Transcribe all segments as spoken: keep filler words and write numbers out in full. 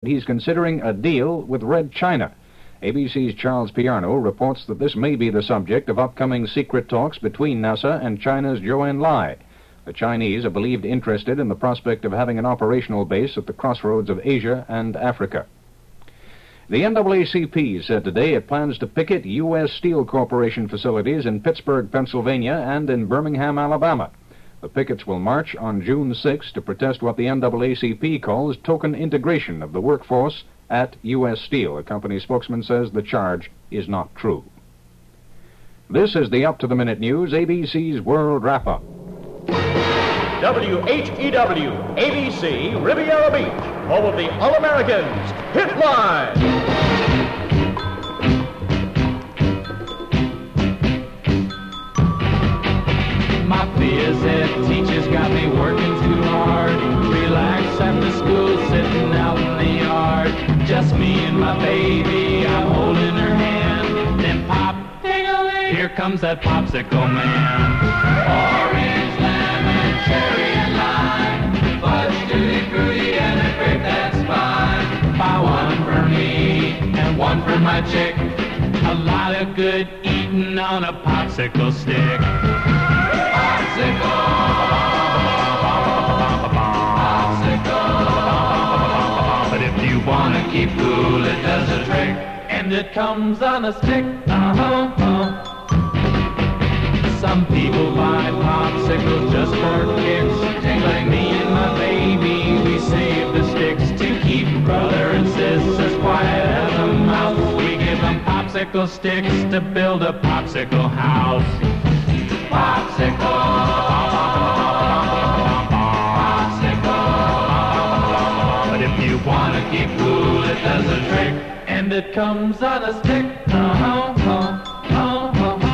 he's considering a deal with Red China. A B C's Charles Piarno reports that this may be the subject of upcoming secret talks between NASA and China's Zhou Enlai. The Chinese are believed interested in the prospect of having an operational base at the crossroads of Asia and Africa. The N double A C P said today it plans to picket U S Steel Corporation facilities in Pittsburgh, Pennsylvania, and in Birmingham, Alabama. The pickets will march on June sixth to protest what the N double A C P calls token integration of the workforce at U S Steel. A company spokesman says the charge is not true. This is the Up-to-the-Minute News, A B C's World Wrap-Up. W H E W, A B C, Riviera Beach, home of the All-Americans, Hit Line! My fears that teachers got me working too hard. Relax after school, sitting out in the yard. Just me and my baby, I'm holding her hand. Then pop, ding-a-ling, here comes that popsicle man. Orange, lemon, cherry, and lime. Fudge, tutti frutti, and a grape that's fine. Buy one for me and one for my chick. A lot of good eating on a popsicle stick. Popsicle, popsicle. But if you wanna keep cool, it does a trick, and it comes on a stick. Uh-huh. Uh. Some people buy popsicles just for kicks. Like me and my baby, we save the sticks to keep brother and sisters quiet as a mouse. We give them popsicle sticks to build a popsicle house. Popsicle, popsicle. But if you wanna keep cool, it does a trick, and it comes on a stick. Uh-huh, uh, uh, uh, uh, uh,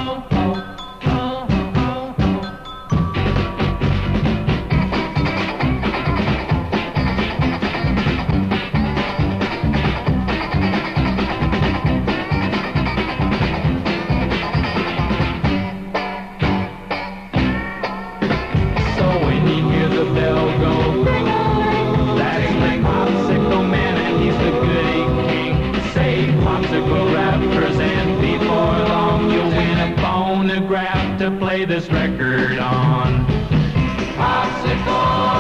to play this record on. Popsicle,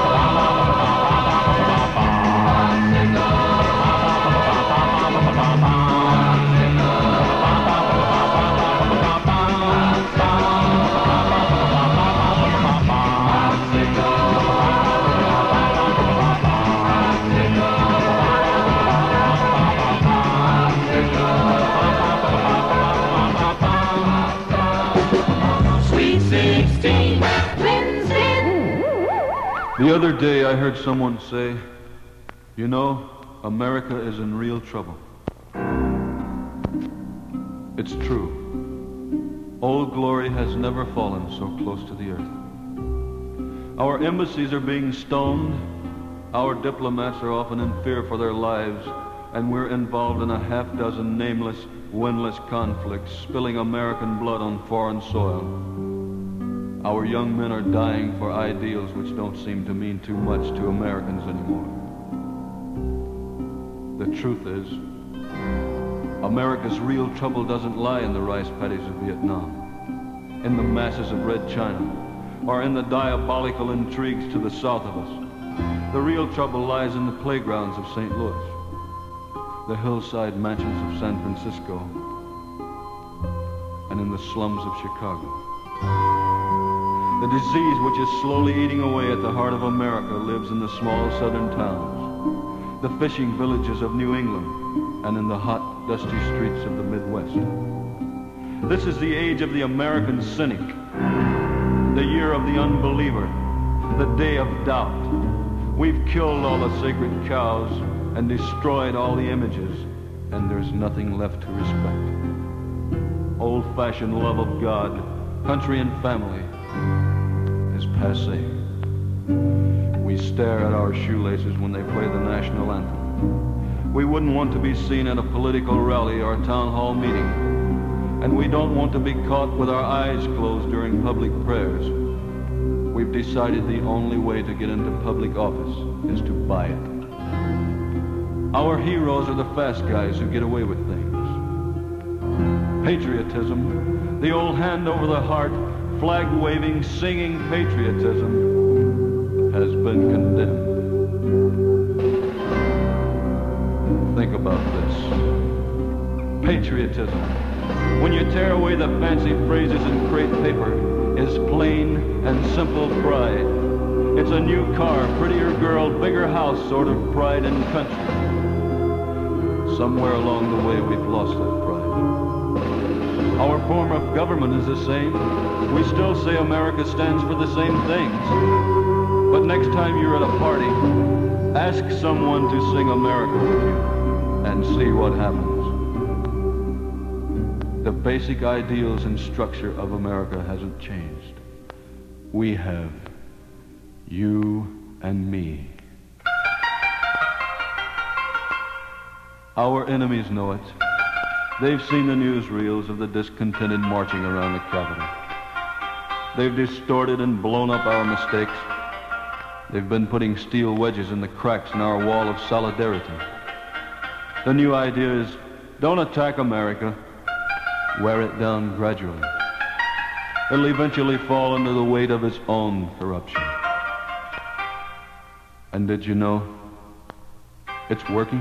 The other day I heard someone say, you know, America is in real trouble. It's true. Old Glory has never fallen so close to the earth. Our embassies are being stoned. Our diplomats are often in fear for their lives, and we're involved in a half dozen nameless, winless conflicts, spilling American blood on foreign soil. Our young men are dying for ideals which don't seem to mean too much to Americans anymore. The truth is, America's real trouble doesn't lie in the rice paddies of Vietnam, in the masses of Red China, or in the diabolical intrigues to the south of us. The real trouble lies in the playgrounds of Saint Louis, the hillside mansions of San Francisco, and in the slums of Chicago. The disease which is slowly eating away at the heart of America lives in the small southern towns, the fishing villages of New England, and in the hot, dusty streets of the Midwest. This is the age of the American cynic, the year of the unbeliever, the day of doubt. We've killed all the sacred cows and destroyed all the images, and there's nothing left to respect. Old-fashioned love of God, country and family is passé. We stare at our shoelaces when they play the national anthem. We wouldn't want to be seen at a political rally or a town hall meeting. And we don't want to be caught with our eyes closed during public prayers. We've decided the only way to get into public office is to buy it. Our heroes are the fast guys who get away with things. Patriotism, the old hand over the heart, flag-waving, singing patriotism, has been condemned. Think about this. Patriotism, when you tear away the fancy phrases in crepe paper, is plain and simple pride. It's a new car, prettier girl, bigger house sort of pride in country. Somewhere along the way, we've lost that pride. Our form of government is the same. We still say America stands for the same things. But next time you're at a party, ask someone to sing America with you and see what happens. The basic ideals and structure of America hasn't changed. We have you and me. Our enemies know it. They've seen the newsreels of the discontented marching around the Capitol. They've distorted and blown up our mistakes. They've been putting steel wedges in the cracks in our wall of solidarity. The new idea is, don't attack America. Wear it down gradually. It'll eventually fall under the weight of its own corruption. And did you know it's working?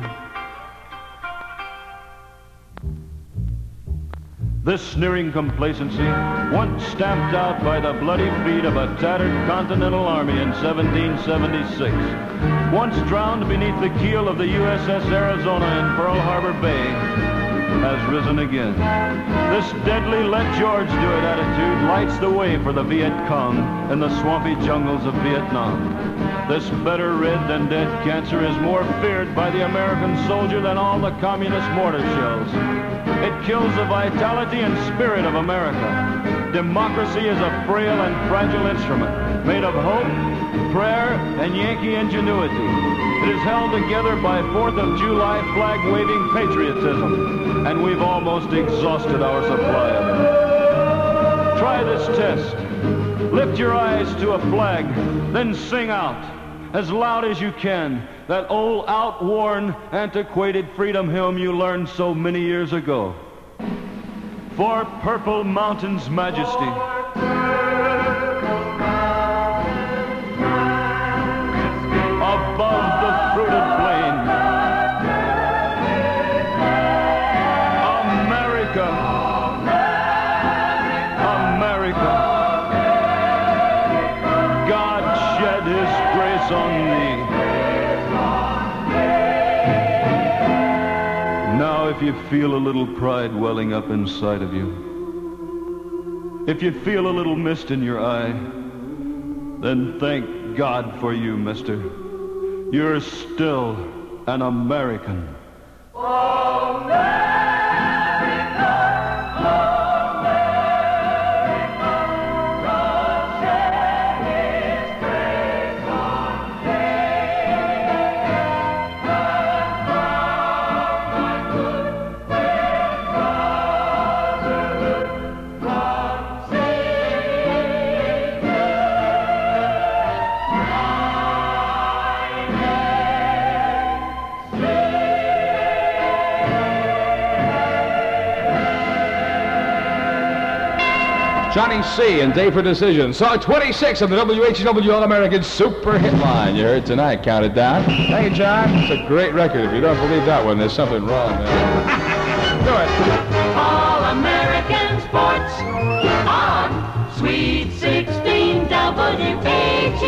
This sneering complacency, once stamped out by the bloody feet of a tattered Continental Army in seventeen seventy-six, once drowned beneath the keel of the U S S Arizona in Pearl Harbor Bay, has risen again. This deadly let George do it attitude lights the way for the Viet Cong in the swampy jungles of Vietnam. This better red than dead cancer is more feared by the American soldier than all the communist mortar shells. It kills the vitality and spirit of America. Democracy is a frail and fragile instrument made of hope, prayer, and Yankee ingenuity. It is held together by fourth of July flag-waving patriotism, and we've almost exhausted our supply of it. Try this test. Lift your eyes to a flag, then sing out, as loud as you can, that old outworn, antiquated freedom hymn you learned so many years ago. For Purple Mountain's majesty. Above the fruited plain. America. America. God shed his grace on thee. Now if you feel a little pride welling up inside of you, if you feel a little mist in your eye, then thank God for you, mister. You're still an American. Johnny C. and Day for Decision. Song twenty-six of the W H W All-American Super Hit Line. You heard tonight. Count it down. Thank you, John. It's a great record. If you don't believe that one, there's something wrong there. Do it. All-American Sports on Sweet sixteen W H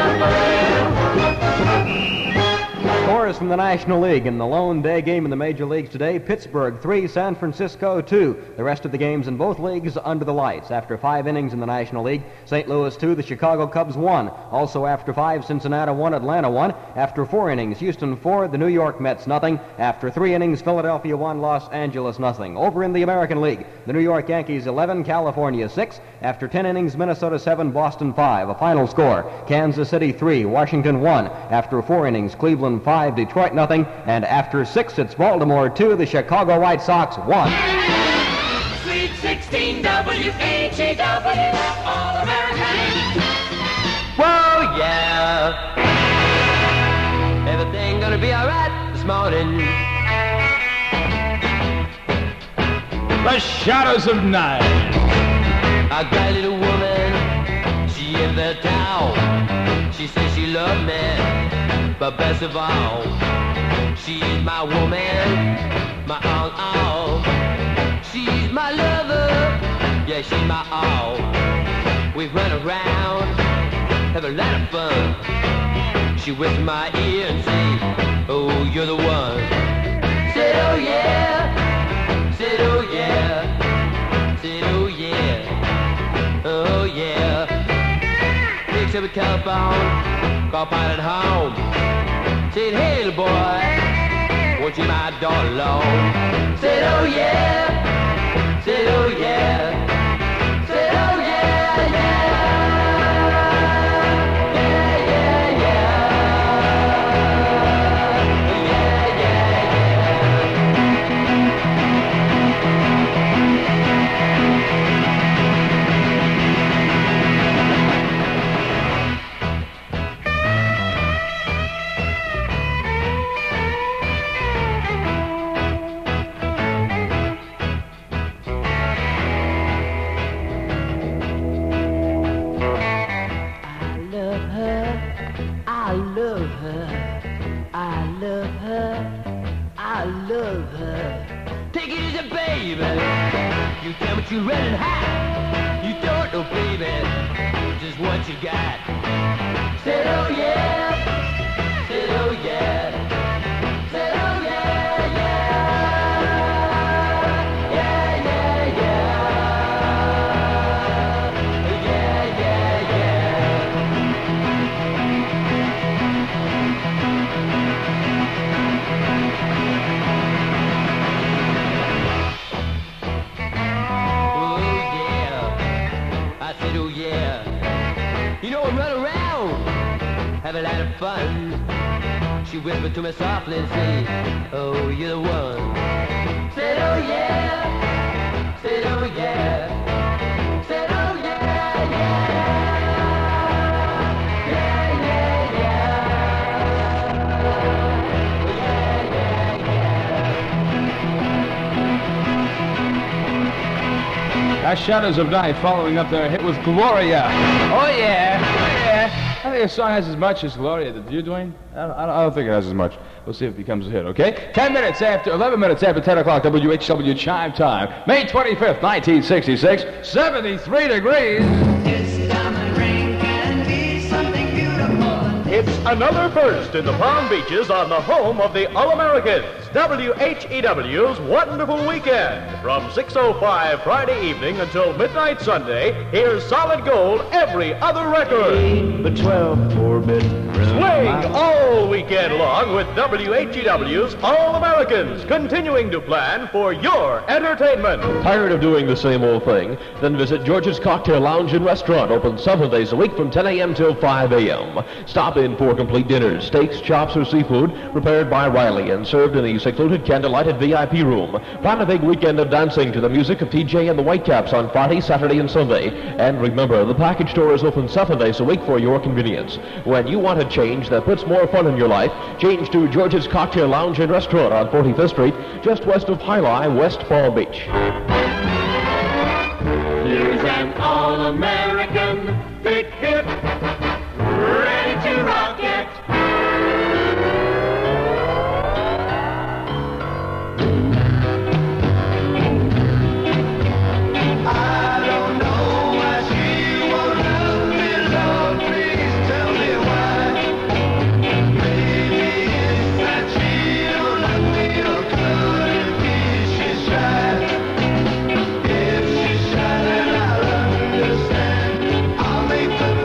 W. Scores from the National League in the lone day game in the major leagues today. Pittsburgh three, San Francisco two. The rest of the games in both leagues under the lights. After five innings in the National League, Saint Louis two, the Chicago Cubs one. Also after five, Cincinnati one, Atlanta one. After four innings, Houston four, the New York Mets nothing. After three innings, Philadelphia one, Los Angeles nothing. Over in the American League, the New York Yankees eleven, California six. After ten innings, Minnesota seven, Boston five. A final score, Kansas City three, Washington one. After four innings, Cleveland five, Detroit nothing, and after six, it's Baltimore two, the Chicago White Sox one. Sweet sixteen W H A W, All-American. Whoa, yeah. Everything gonna be alright. morning. The Shadows of Night. I got a little woman, she in the town. She says she loved me, but best of all, she's my woman, my all, all. She's my lover, yeah, she's my all. We run around, have a lot of fun. She whispers my ear and say, oh, you're the one. Said, oh yeah, said, oh yeah, said, oh yeah, oh yeah. Picks up a telephone, call pilot home. Said, hey little boy, won't you my daughter alone? Said, oh yeah, said, oh yeah, said, oh yeah, yeah. You tell what you read and hot. You don't know, baby, just what you got. Said, oh yeah, said, oh yeah, said, oh yeah, yeah, yeah, yeah, yeah, yeah, yeah, you know, I run around, have a lot of fun. She whispered to me softly and said, oh, you're the one. Said, oh yeah, said, oh yeah, said, oh yeah, yeah, yeah, yeah, yeah, yeah, yeah. Our Shadows of Night following up their hit with Gloria. Oh yeah, oh yeah. I think the song has as much as Gloria did. Do you, Dwayne? I don't, I don't think it has as much. We'll see if it becomes a hit, okay? Ten minutes after, eleven minutes after ten o'clock, W H W Chime Time. May twenty-fifth, nineteen sixty-six, seventy-three degrees. This diamond ring can be something beautiful. It's another first in the Palm Beaches on the home of the All-Americans, W H E W's Wonderful Weekend. From six oh five Friday evening until midnight Sunday, here's Solid Gold every other record. The twelve forbidden Swing all weekend long with W H E W's All-Americans, continuing to plan for your entertainment. Tired of doing the same old thing? Then visit George's Cocktail Lounge and Restaurant, open seven days a week from ten a.m. till five a.m. Stop in for complete dinners, steaks, chops, or seafood prepared by Riley and served in the secluded candlelighted V I P room. Plan a big weekend of dancing to the music of T J and the Whitecaps on Friday, Saturday, and Sunday. And remember, the package store is open seven days a week for your convenience. When you want a change that puts more fun in your life, change to George's Cocktail Lounge and Restaurant on forty-fifth Street, just west of High Line, West Palm Beach. Here's an all-American big hit, ready to rock it. Make the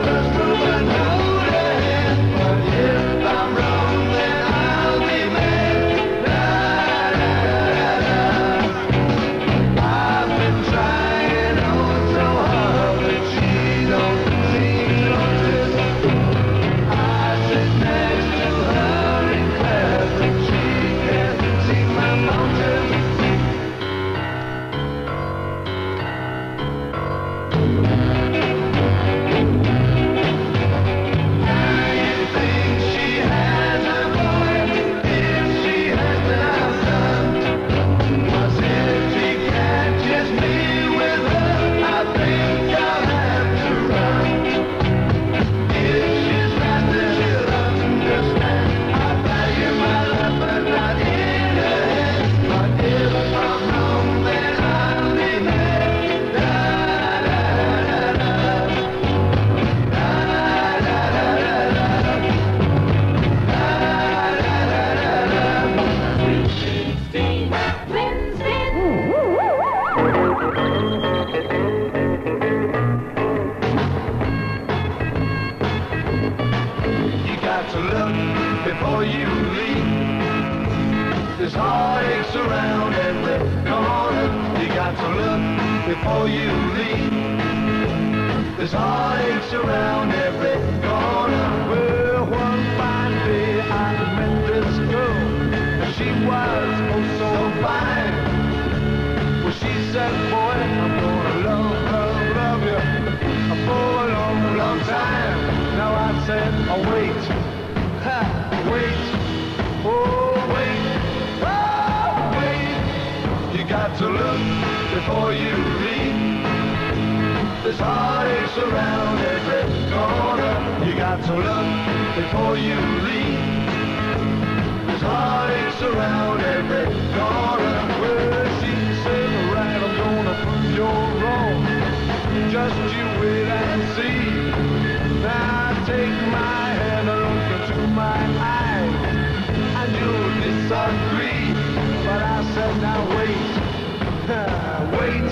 heartaches around every corner. You got to look before you leave. There's heartaches around every corner. Well, one fine day I met this girl. She was oh so fine. Well, she said, boy, I'm gonna love, love, love you for a long, long time. Now I said, oh wait, ha, wait, oh wait, oh wait. You got to look before you leave. There's heartaches around every corner. You got to look before you leave. There's heartaches around every corner. Well, she said, right, I'm gonna prove you're wrong. Just you wait and see. Now take my hand and look into my eyes, and you'll disagree. But I said, now wait, wait,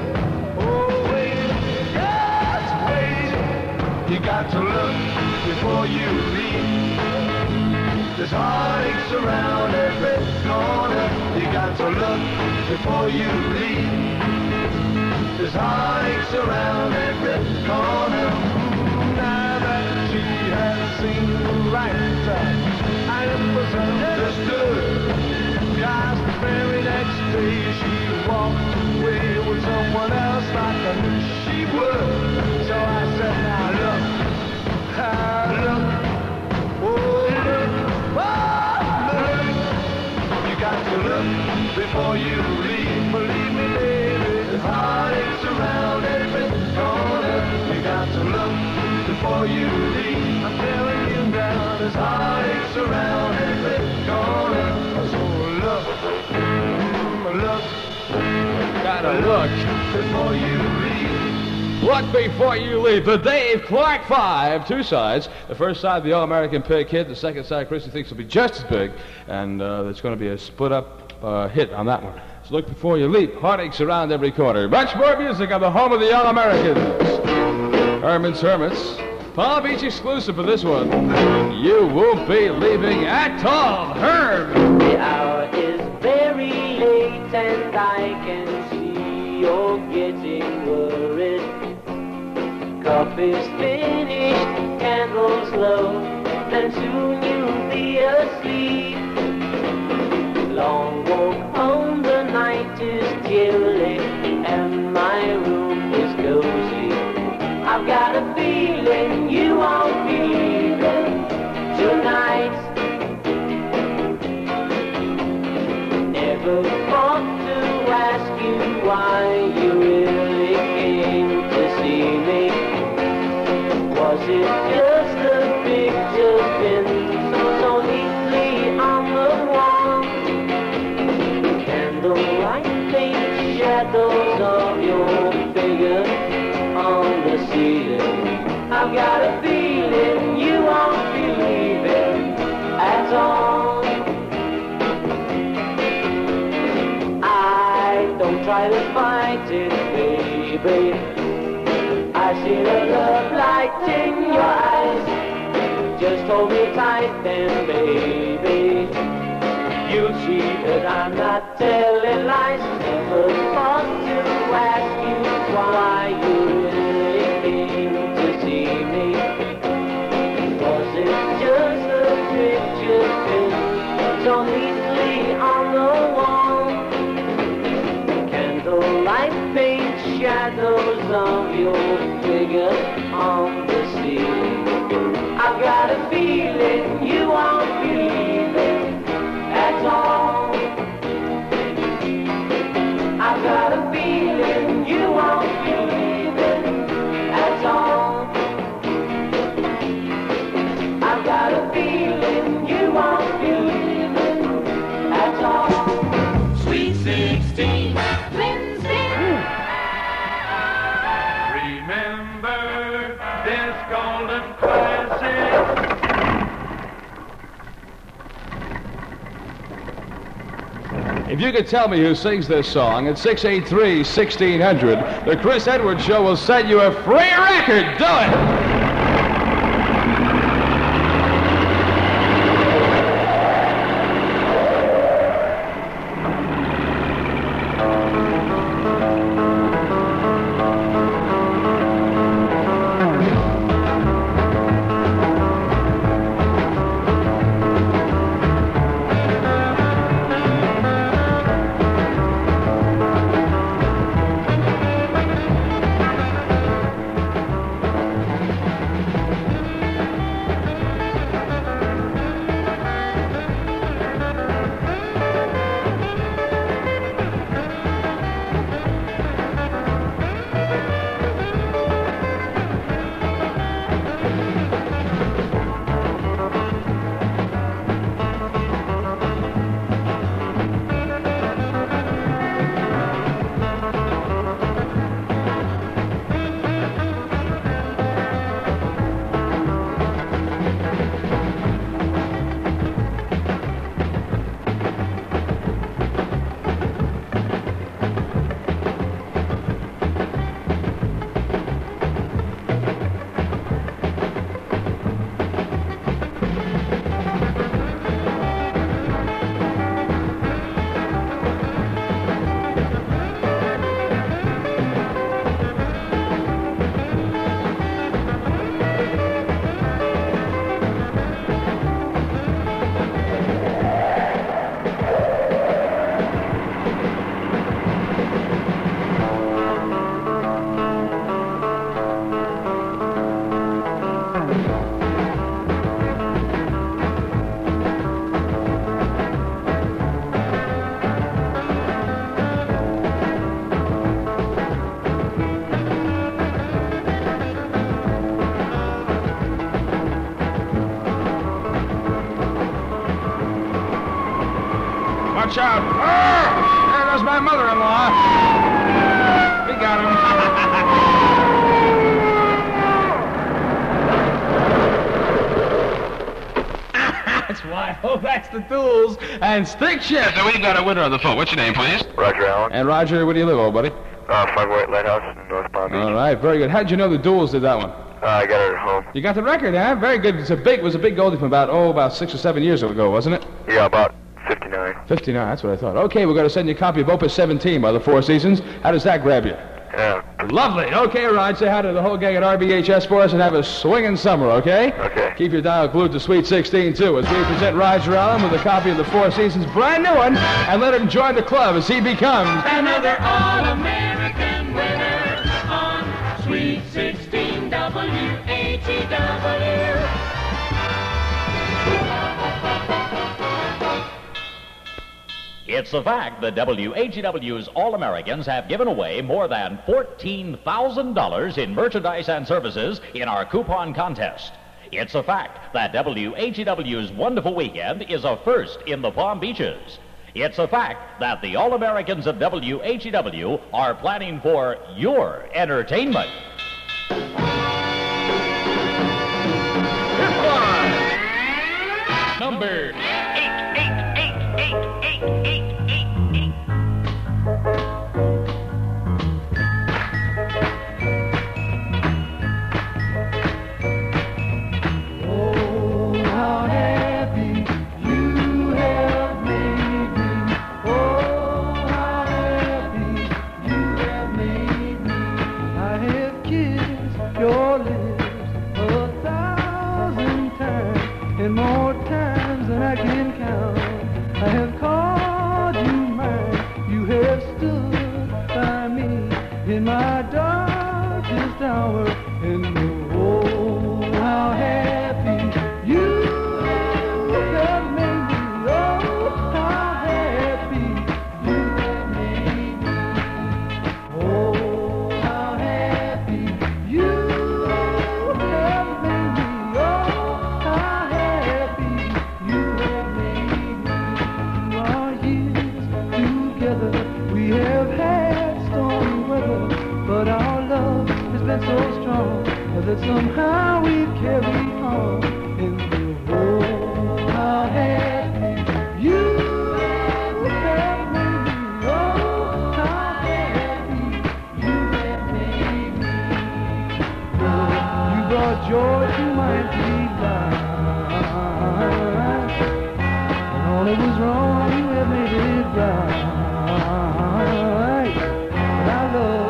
oh wait, yes, wait. You got to look before you leave. There's heartaches around every corner. You got to look before you leave. There's heartaches around every corner. Now that she has seen the light, I was understood. Just the very next day she walked away with someone else like I knew she would. So I said, now look, ah, look, oh look, oh look. You got to look before you leave. Believe me, baby, there's heartaches around every corner. You got to look before you leave. I'm telling you now, there's heartaches around every corner. So look, mm, look, Gotta look before you leave. Look before you leave. The Dave Clark Five. Two sides. The first side, the All-American Pig hit. The second side, Chrissy thinks will be just as big. And uh, it's going to be a split-up uh, hit on that one. So look before you leap. Heartaches around every corner. Much more music on the home of the Young Americans. Herman's Hermits. Palm Beach exclusive for this one. You won't be leaving at all. Herb. The hour is very late and I can see you're getting worried. Coffee's finished, candles low, and soon you'll be asleep. Long walk home, the night is chilly, and my room is cozy. I've got a feeling you won't be leaving tonight. Never thought to ask you why you really came to see me. Was it just a picture pinned so neatly on the wall? Candlelight paint shadows of your figure on the ceiling. I've got a feeling you won't be leaving at all. I don't try to fight it, baby. I see the love light in your eyes. Just hold me tight then, baby. You'll see that I'm not telling lies. Never thought to ask you why you really came to see me. Was it just a picture pinned so neatly on the wall? Candlelight paint shadows of your figure on the ceiling. I've got a feeling you won't be leaving at all. I've got a feeling you won't be leaving at all. I've got a feeling you won't be leaving at all. Sweet sixteen. Remember this golden classic. If you could tell me who sings this song at six eight three, sixteen hundred, the Chris Edwards Show will send you a free record. Do it! Watch out. Oh, there goes my mother-in-law. We got him. That's why. Oh, that's the Duels and Stick Shift. And we've got a winner on the phone. What's your name, please? Roger Allen. And Roger, where do you live, old buddy? Uh, five oh eight Lighthouse in North Palm Beach. All right, very good. How'd you know the Duels did that one? Uh, I got it at home. You got the record, huh? Very good. It's a big, it was a big goldie from about, oh, about six or seven years ago, wasn't it? Yeah, about fifty-nine. fifty-nine, that's what I thought. Okay, we're going to send you a copy of Opus seventeen by the Four Seasons. How does that grab you? Yeah. Lovely. Okay, Rod, say hi to the whole gang at R B H S for us and have a swinging summer, okay? Okay. Keep your dial glued to Sweet sixteen, too, as we present Roger Allen with a copy of the Four Seasons brand new one, and let him join the club as he becomes Another All-American winner on Sweet sixteen W H E W. It's a fact that W H E W's All-Americans have given away more than fourteen thousand dollars in merchandise and services in our coupon contest. It's a fact that W H E W's Wonderful Weekend is a first in the Palm Beaches. It's a fact that the All-Americans of W H E W are planning for your entertainment. Number somehow we carry on in the world. How happy you have made me. Oh, how happy you have made me. Oh, you brought joy to my empty life. And all that was wrong, you have made it right. And I love.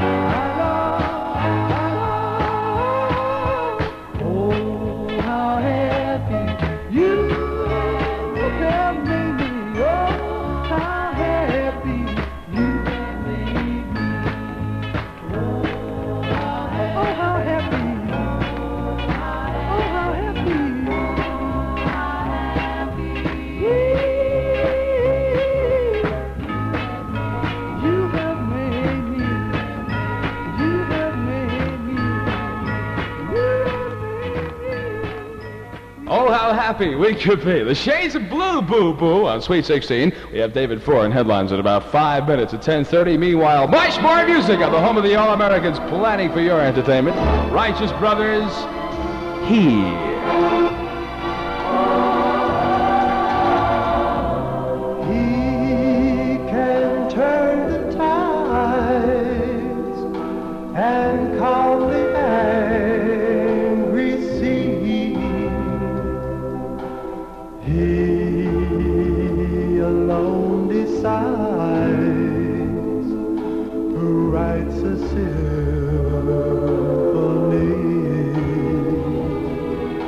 Happy we could be. The Shades of Blue, boo-boo, on Sweet sixteen. We have David Four in headlines at about five minutes at ten thirty. Meanwhile, much more music on the home of the All-Americans, planning for your entertainment. Righteous Brothers, He. He can turn the tides and calm the angry sea. He alone decides who writes a symphony.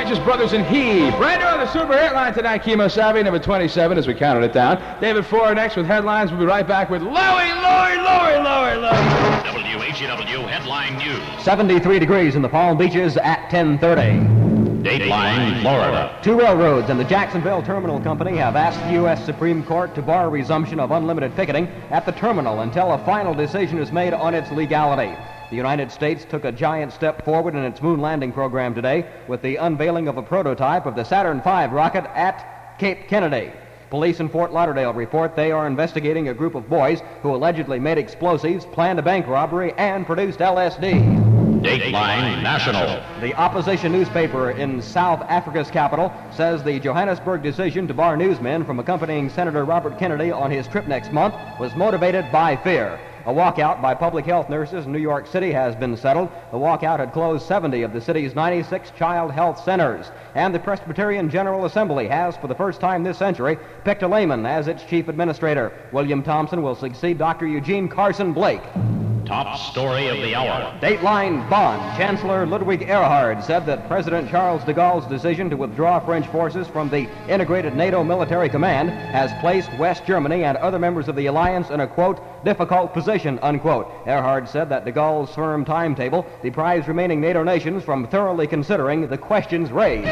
Righteous Brothers and He. Brand new on the Super Hitline tonight, Kimo Sabe, number twenty-seven, as we counted it down. David Floor next with headlines. We'll be right back with Louie, Louie, Louie, Louie, Louie. W H E W Headline News. seventy-three degrees in the Palm Beaches at ten thirty. Dateline, Florida. Two railroads and the Jacksonville Terminal Company have asked the U S Supreme Court to bar resumption of unlimited ticketing at the terminal until a final decision is made on its legality. The United States took a giant step forward in its moon landing program today with the unveiling of a prototype of the Saturn five rocket at Cape Kennedy. Police in Fort Lauderdale report they are investigating a group of boys who allegedly made explosives, planned a bank robbery, and produced L S D. Dateline National. The opposition newspaper in South Africa's capital says the Johannesburg decision to bar newsmen from accompanying Senator Robert Kennedy on his trip next month was motivated by fear. A walkout by public health nurses in New York City has been settled. The walkout had closed seventy of the city's ninety-six child health centers. And the Presbyterian General Assembly has, for the first time this century, picked a layman as its chief administrator. William Thompson will succeed Doctor Eugene Carson Blake. Top story of the hour. Dateline Bonn. Chancellor Ludwig Erhard said that President Charles de Gaulle's decision to withdraw French forces from the integrated NATO military command has placed West Germany and other members of the alliance in a, quote, difficult position, unquote. Erhard said that de Gaulle's firm timetable deprives remaining NATO nations from thoroughly considering the questions raised.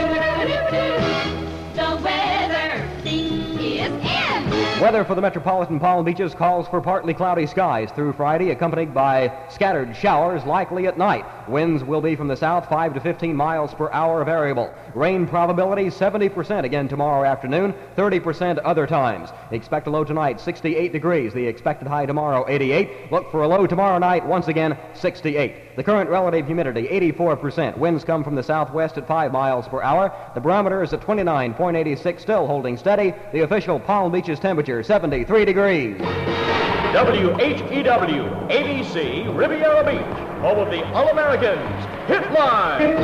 The weather thing is in. Weather for the metropolitan Palm Beaches calls for partly cloudy skies through Friday, accompanied by scattered showers likely at night. Winds will be from the south, five to fifteen miles per hour variable. Rain probability seventy percent again tomorrow afternoon, thirty percent other times. Expect a low tonight, sixty-eight degrees. The expected high tomorrow, eighty-eight. Look for a low tomorrow night, once again, sixty-eight. The current relative humidity, eighty-four percent. Winds come from the southwest at five miles per hour. The barometer is at twenty-nine point eight six, still holding steady. The official Palm Beaches temperature, seventy-three degrees. W H E W, A B C, Riviera Beach, home of the All-Americans, Hitline.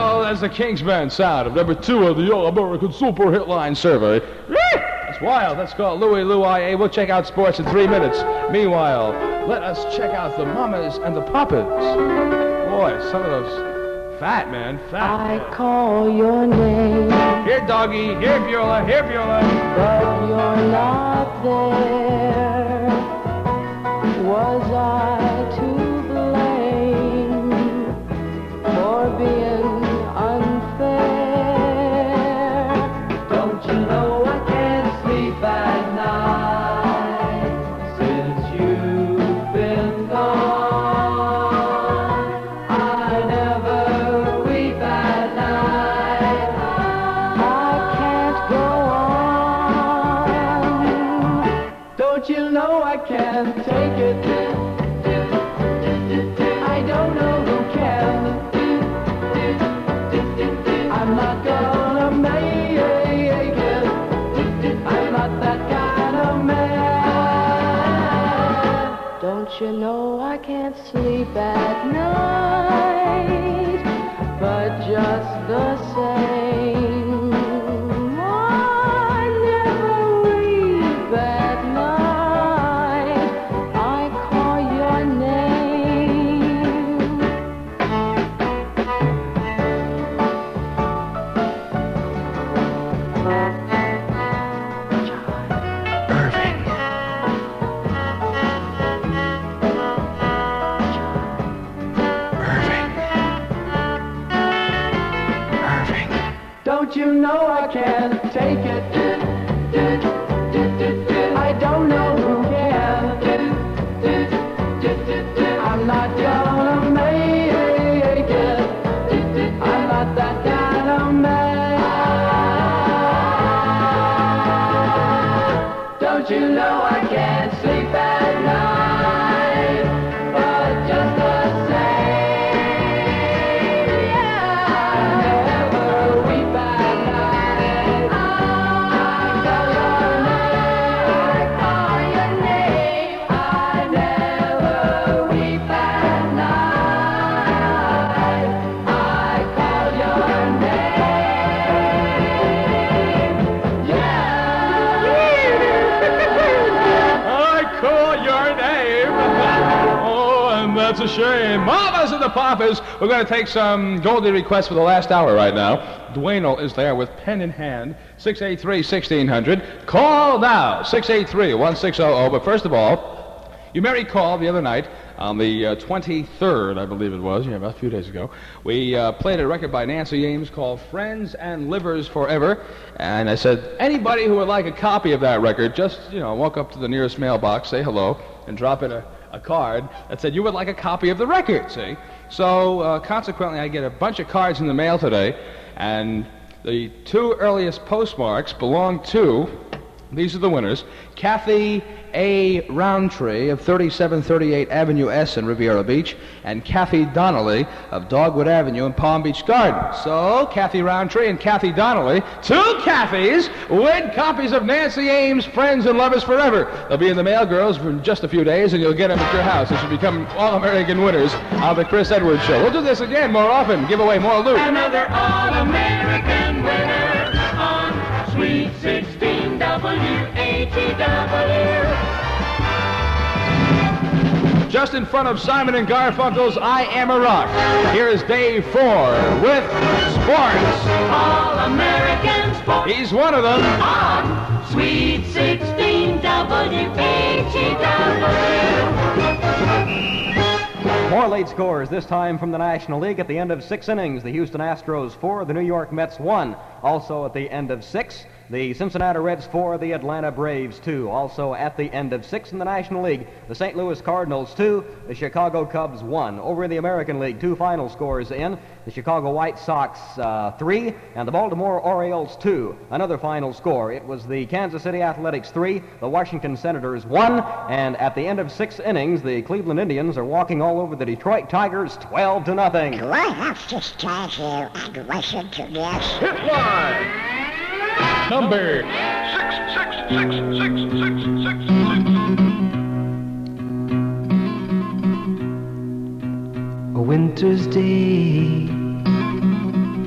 go. That's the Kingsman sound of number two of the All-American Super Hitline Survey. That's wild. Let's call Louie Lou I A. We'll check out sports in three minutes. Meanwhile, let us check out the Mamas and the Papas. Boy, some of those fat, man, fat. I call your name, Here, doggy. Here, Beulah. Here, Beulah. but you're not there. Was I to blame for being unfair? Don't you know I can't sleep at night since you've been gone? I never weep at night. I can't go on. Don't you know I can't take it? I don't know who can. I'm not gonna make it. I'm not that kind of man. Don't you know I can't sleep at night, but just the same, I never weep at night. I call your name. Don't you know I can't take it? I don't know who can. I'm not gonna make it. I'm not that kind of man. Don't you know I can't sleep at night, but just the same, yeah, I never weep at night. I call your name, I call your name. I never weep at night. I call your name, yeah. I call your name. Oh, and that's a shame. Mamas and the Papas. We're going to take some Goldie requests for the last hour right now. Dwayne is there with pen in hand. six eight three, one six zero zero. Call now. six eight three, one six zero zero. But first of all, you may recall the other night, on the uh, twenty-third, I believe it was, yeah, about a few days ago, we uh, played a record by Nancy Ames called Friends and Livers Forever. And I said, anybody who would like a copy of that record, just, you know, walk up to the nearest mailbox, say hello, and drop in a, a card that said you would like a copy of the record, see? So, uh, consequently, I get a bunch of cards in the mail today, and the two earliest postmarks belong to, these are the winners, Kathy A. Roundtree of thirty-seven thirty-eight Avenue S in Riviera Beach, and Kathy Donnelly of Dogwood Avenue in Palm Beach Gardens. So, Kathy Roundtree and Kathy Donnelly, two Kathys, win copies of Nancy Ames' Friends and Lovers Forever. They'll be in the mail, girls, for just a few days, and you'll get them at your house. They should become All-American winners on the Chris Edwards Show. We'll do this again more often, give away more loot. Another All-American winner on Sweet sixteen W H E W. Just in front of Simon and Garfunkel's I Am a Rock. Here is Dave Four with Sports. All-American sports. He's one of them. On Sweet sixteen W H E W. More late scores, this time from the National League. At the end of six innings, the Houston Astros four, the New York Mets one. Also at the end of six, the Cincinnati Reds four, the Atlanta Braves two. Also at the end of six in the National League, the Saint Louis Cardinals two, the Chicago Cubs one. Over in the American League, two final scores in, the Chicago White Sox uh, three, and the Baltimore Orioles two. Another final score, it was the Kansas City Athletics three, the Washington Senators one, and at the end of six innings, the Cleveland Indians are walking all over the Detroit Tigers twelve to nothing. Do I have to stand here and listen to this? Hit line. Number Six, six, six, six, six, six, six. A winter's day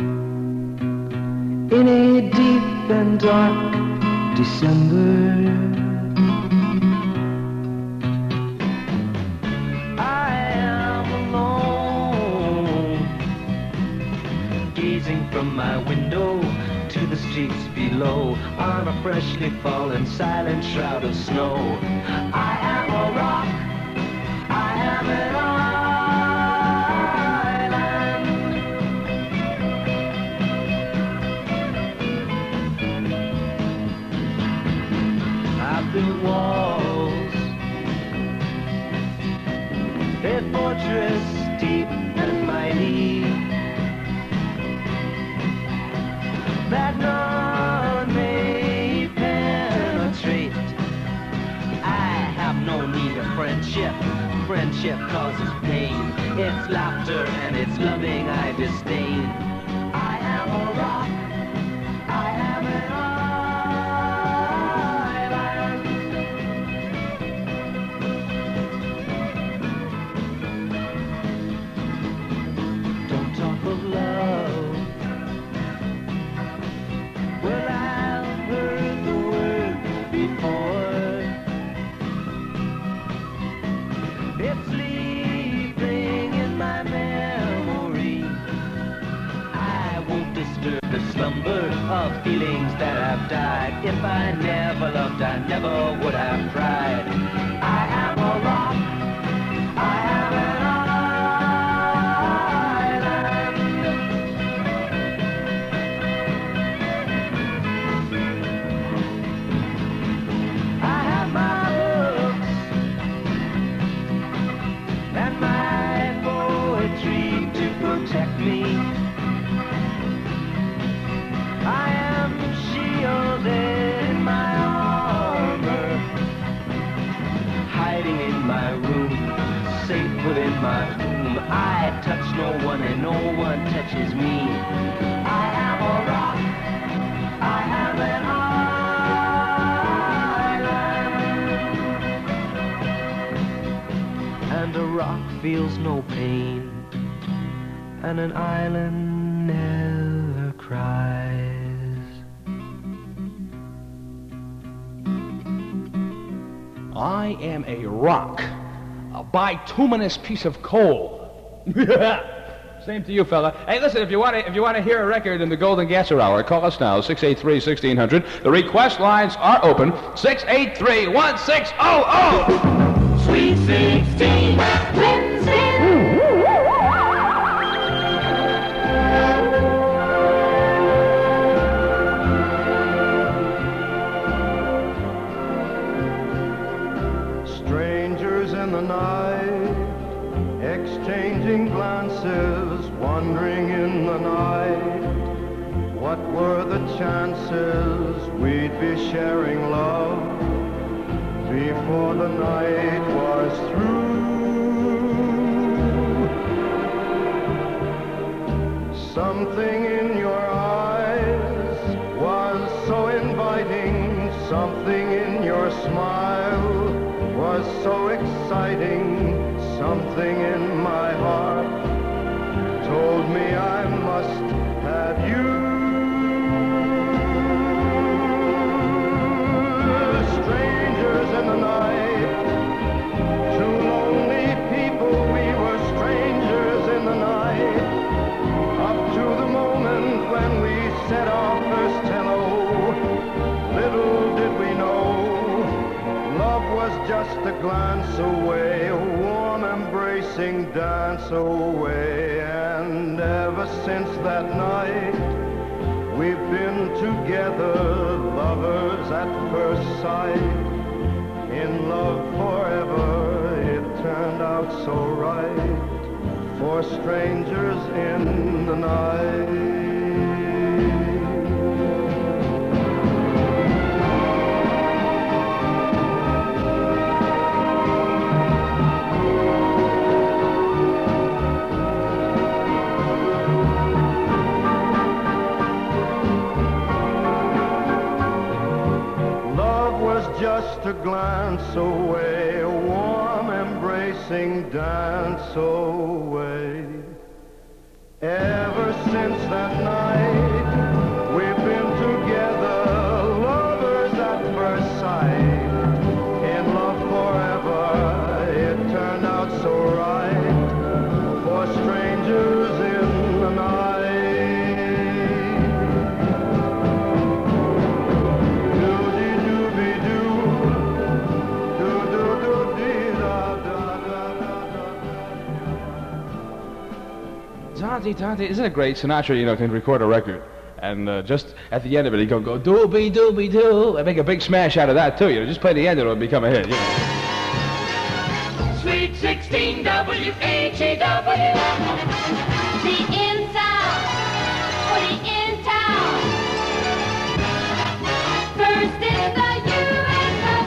and dark December. I am alone, gazing from my window to the streets below on a freshly fallen silent shroud of snow. I am a rock, I am an island. I've built walls, a fortress deep and mighty, that none may penetrate. I have no need of friendship. Friendship causes pain. It's laughter and it's loving I disdain. I am a rock. I am an island. Don't talk of love. Well, I've heard the word before. It's sleeping in my memory. I won't disturb the slumber of feelings that have died. If I never loved, I never would have tried. I am a rock. I am an protect me. I am shielded in my armor, hiding in my room, safe within my tomb. I touch no one and no one touches me. I am a rock. I am an island. And a rock feels no pain, and an island never cries. I am a rock, a bituminous piece of coal. Same to you, fella. Hey, listen, if you want to if you want to hear a record in the Golden Gasser Hour, call us now, six eight three, one six zero zero. The request lines are open, six eight three, one six zero zero. Sweet sixteen, Wednesday. In the night, exchanging glances, wandering in the night. What were the chances we'd be sharing love before the night was through? Something in your eyes was so inviting, something in your smile was so exciting, something in my heart told me I must have you. Strangers in the night, two lonely people, we were strangers in the night, up to the moment when we said our first hello. Little did we know, love was just a glance away, a warm embracing dance away. And ever since that night, we've been together, lovers at first sight, in love forever. It turned out so right for strangers in the night. Just a glance away, a warm embracing dance away. Ever since that night, we've been together, Tonti, Tonti. Isn't it great? Sinatra, you know, can record a record. And uh, just at the end of it, he can go, doobie, doobie, doo. And make a big smash out of that, too. You know, just play the end and it'll become a hit, you know. Sweet sixteen W H E W. The in town, for the in town. First in the U S of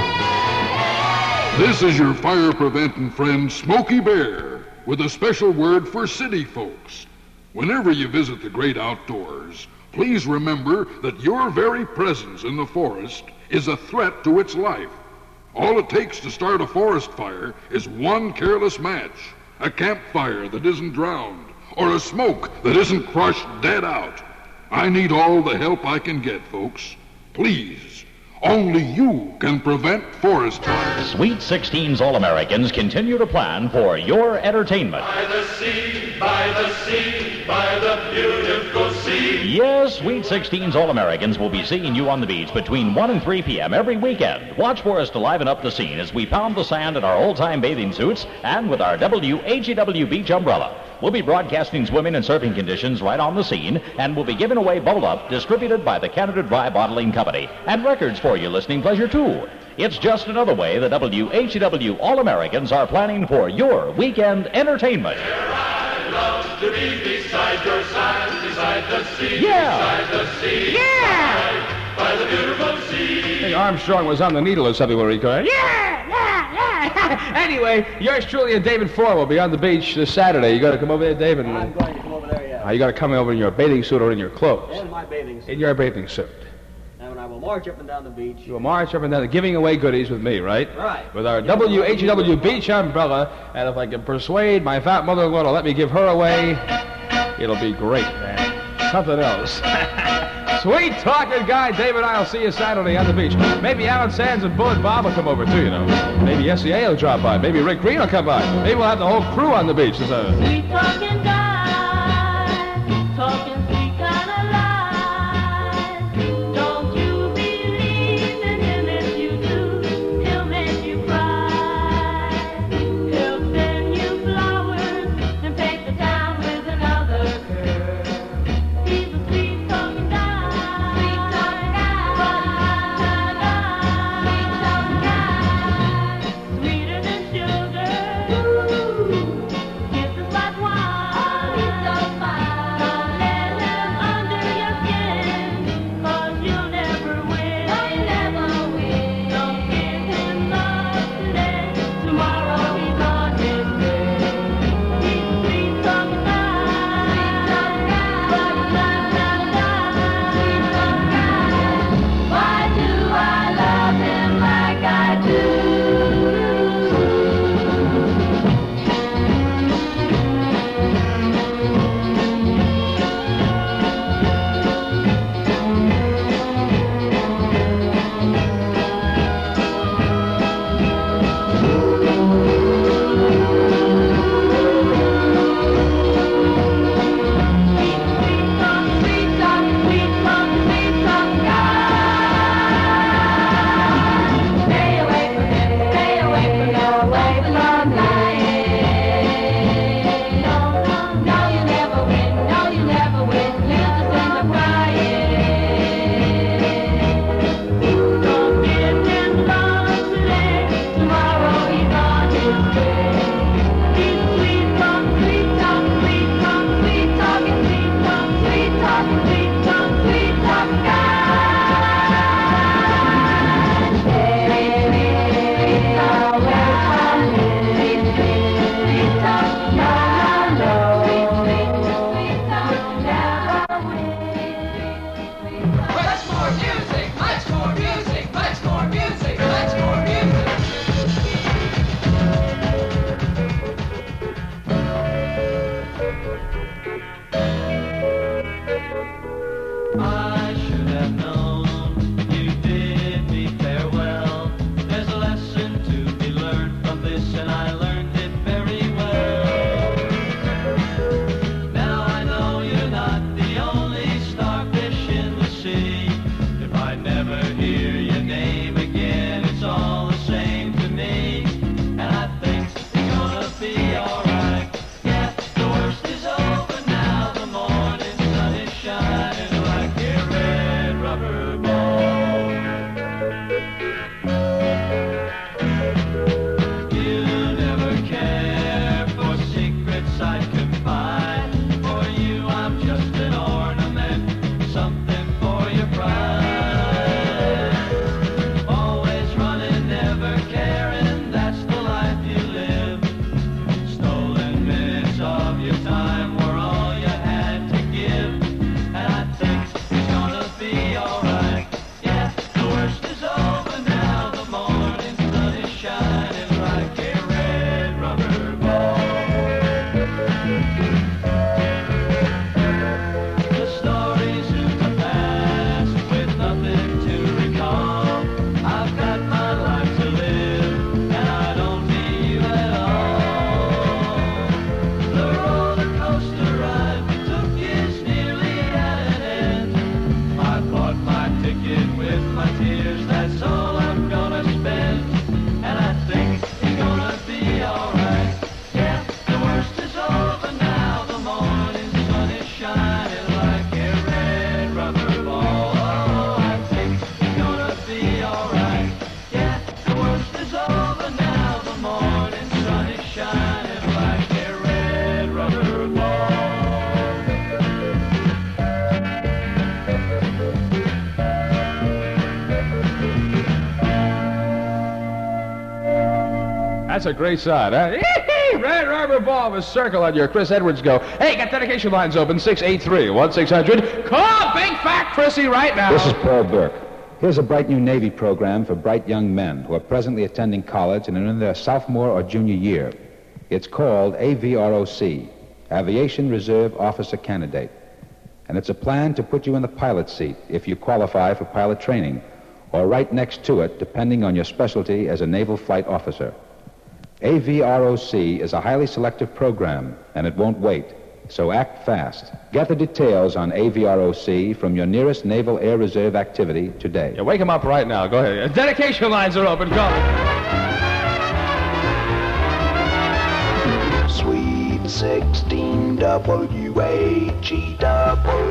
A. This is your fire preventing friend, Smokey Bear, with a special word for city folks. Whenever you visit the great outdoors, please remember that your very presence in the forest is a threat to its life. All it takes to start a forest fire is one careless match, a campfire that isn't drowned, or a smoke that isn't crushed dead out. I need all the help I can get, folks. Please, only you can prevent forest fires. Sweet sixteen's All-Americans continue to plan for your entertainment. By the sea, by the sea, by the beautiful sea. Yes, Sweet sixteen's All-Americans will be seeing you on the beach between one and three p.m. every weekend. Watch for us to liven up the scene as we pound the sand in our old-time bathing suits and with our W H E W beach umbrella. We'll be broadcasting swimming and surfing conditions right on the scene, and we'll be giving away Bubble Up, distributed by the Canada Dry Bottling Company, and records for your listening pleasure, too. It's just another way the W H E W All-Americans are planning for your weekend entertainment. I love to be beside your side, beside the sea, Yeah. beside the sea. Yeah. By, by the beautiful sea. Hey, Armstrong was on the needle or something where he goes, yeah! Yeah, yeah, yeah. Anyway, yours truly and David Ford will be on the beach this Saturday. You got to come over there, David. I'm going to come over there, yeah. Uh, you got to come over in your bathing suit or in your clothes. In my bathing suit. In your bathing suit. And I will march up and down the beach. You will march up and down, giving away goodies with me, right? Right. With our W H E W beach umbrella, and if I can persuade my fat mother-in-law to let me give her away, it'll be great, man. Something else. Sweet talking guy, David and I will see you Saturday on the beach. Maybe Alan Sands and Bud Bob will come over too, you know. Maybe S C A will drop by. Maybe Rick Green will come by. Maybe we'll have the whole crew on the beach. It's a... Sweet talking guy, talking sweet kind of lies. Don't you believe in him? If you do, he'll make you cry. He'll send you flowers and paint the town with another girl. He's a sweet talking guy, sweet talking guy, sweeter than sugar. Kisses like wine. He's so fine. Don't let him under your skin, 'cause you'll never win. No, you never win. Don't give him love today. Tomorrow he's on his way. He's a sweet talking guy. Sweet talking guy. Why do I love him like I do? Sweet talking, sweet talking, sweet talking guy. Stay away from him, stay away from him, away from lying. No, no, no, you never win, no, you never win. He'll just end up crying. Don't give him love today, tomorrow he's on his way. He's a sweet talking, sweet talking, sweet talking, sweet talking, sweet talking, sweet talking, sweet talking, sweet talking guy. Much more music, much more music, much more music, much more music. I should have known you bid me farewell. There's a lesson to be learned from this, and I learned it very well. Now I know you're not the only starfish in the sea. If I never hear your name again, it's all the same to me. And I think it's gonna be alright. Yeah, the worst is over now. That's a great side, huh? Red rubber ball with circle on your Chris Edwards go. Hey, got dedication lines open, six eight three, one six hundred. Call Big Fat Chrissy right now. This is Paul Burke. Here's a bright new Navy program for bright young men who are presently attending college and are in their sophomore or junior year. It's called A V R O C, Aviation Reserve Officer Candidate. And it's a plan to put you in the pilot seat if you qualify for pilot training, or right next to it, depending on your specialty as a naval flight officer. A V R O C is a highly selective program, and it won't wait. So act fast. Get the details on A V R O C from your nearest Naval Air Reserve activity today. Yeah, wake him up right now. Go ahead. Dedication lines are open. Go. Sweet sixteen W H E W.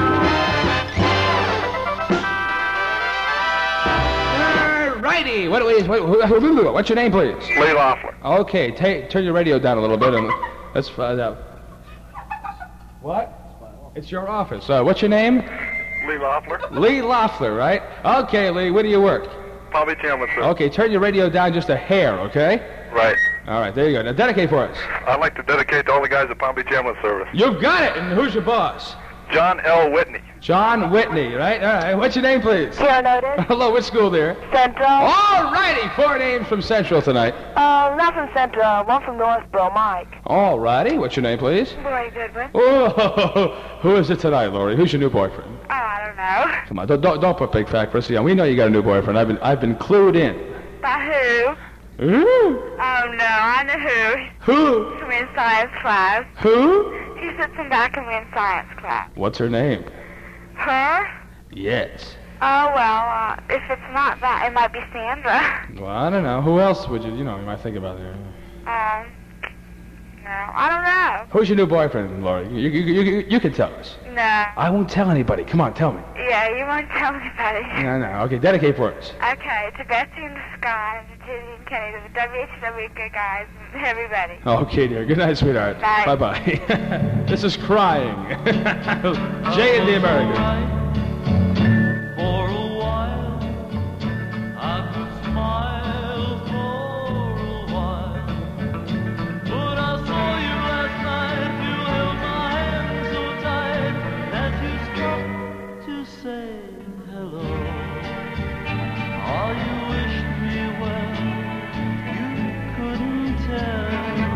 Righty. What, what, what, what's your name, please? Lee Loeffler. Okay, ta- turn your radio down a little bit and let's find out. What? It's your office. Uh, what's your name? Lee Loeffler. Lee Loeffler, right? Okay, Lee, where do you work? Palm Beach Ambulance Service. Okay, turn your radio down just a hair, okay? Right. All right, there you go. Now dedicate for us. I'd like to dedicate to all the guys at Palm Beach Ambulance Service. You've got it. And who's your boss? John L. Whitney. John Whitney, right? All right. What's your name, please? Karen Otis. Hello, which school there? Central. All righty. Four names from Central tonight. Uh, not from Central. One from Northborough, Mike. All righty. What's your name, please? Lori Goodwin. Oh, who is it tonight, Lori? Who's your new boyfriend? Oh, I don't know. Come on, don't don't, don't put Big Fat Chrissy on. We know you got a new boyfriend. I've been I've been clued in. By who? Ooh. Oh, no, I know who. Who? From in science class. Who? She sits in back of me in science class. What's her name? Her? Yes. Oh, well, uh, if it's not that, it might be Sandra. Well, I don't know. Who else would you, you know, you might think about there? Um, no, I don't know. Who's your new boyfriend, Lori? You, you, you, you, you can tell us. No. I won't tell anybody. Come on, tell me. Yeah, you won't tell anybody. No, no. Okay, dedicate for us. Okay, to Betsy in the Sky, and to Judy and Kenny, to the W H W good guys, and everybody. Okay, dear. Good night, sweetheart. Bye. Bye-bye. This is Crying. Jay and the Americans. For a while, I could smile for a while. But I saw you last night, you held my hand so tight that you stopped to say hello. Oh, you wished me well, you couldn't tell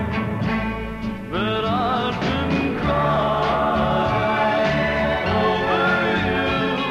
that I'd been crying over you.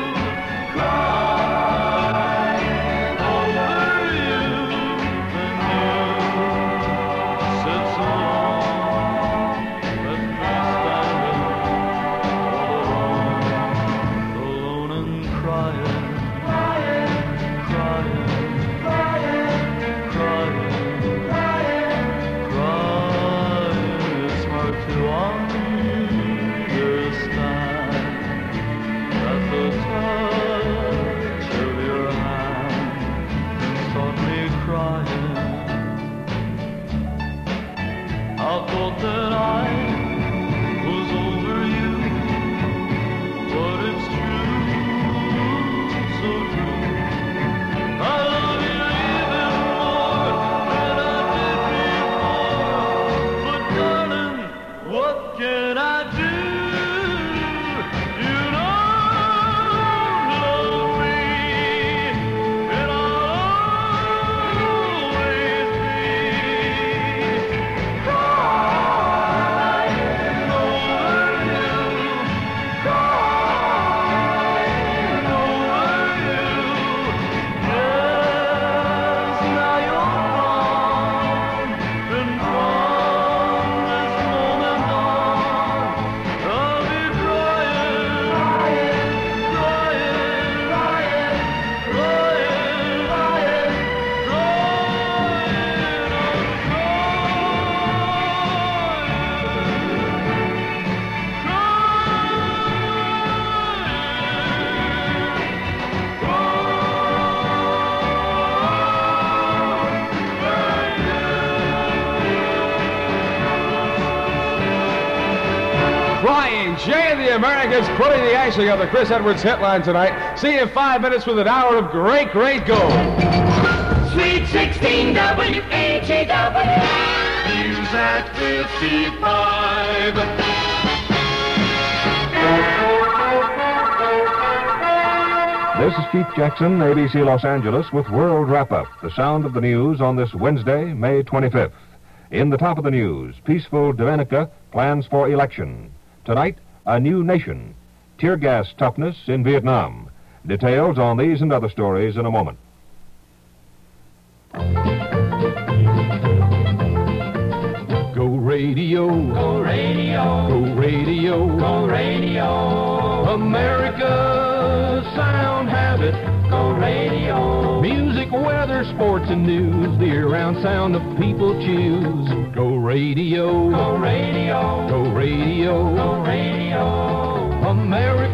Crying Jay and the Americans putting the icing on the Chris Edwards hit line tonight. See you in five minutes with an hour of great, great gold. Sweet sixteen W H E W. News at fifty-five. This is Keith Jackson, A B C Los Angeles, with World Wrap-Up, the sound of the news on this Wednesday, May twenty-fifth. In the top of the news, peaceful Dominica plans for election. Tonight, a new nation. Tear gas toughness in Vietnam. Details on these and other stories in a moment. Go radio, go radio, go radio, go radio. America, sound habit, go radio. Music, weather, sports, and news, the year-round sound of people choose. Go radio, go radio, go radio, go radio. America.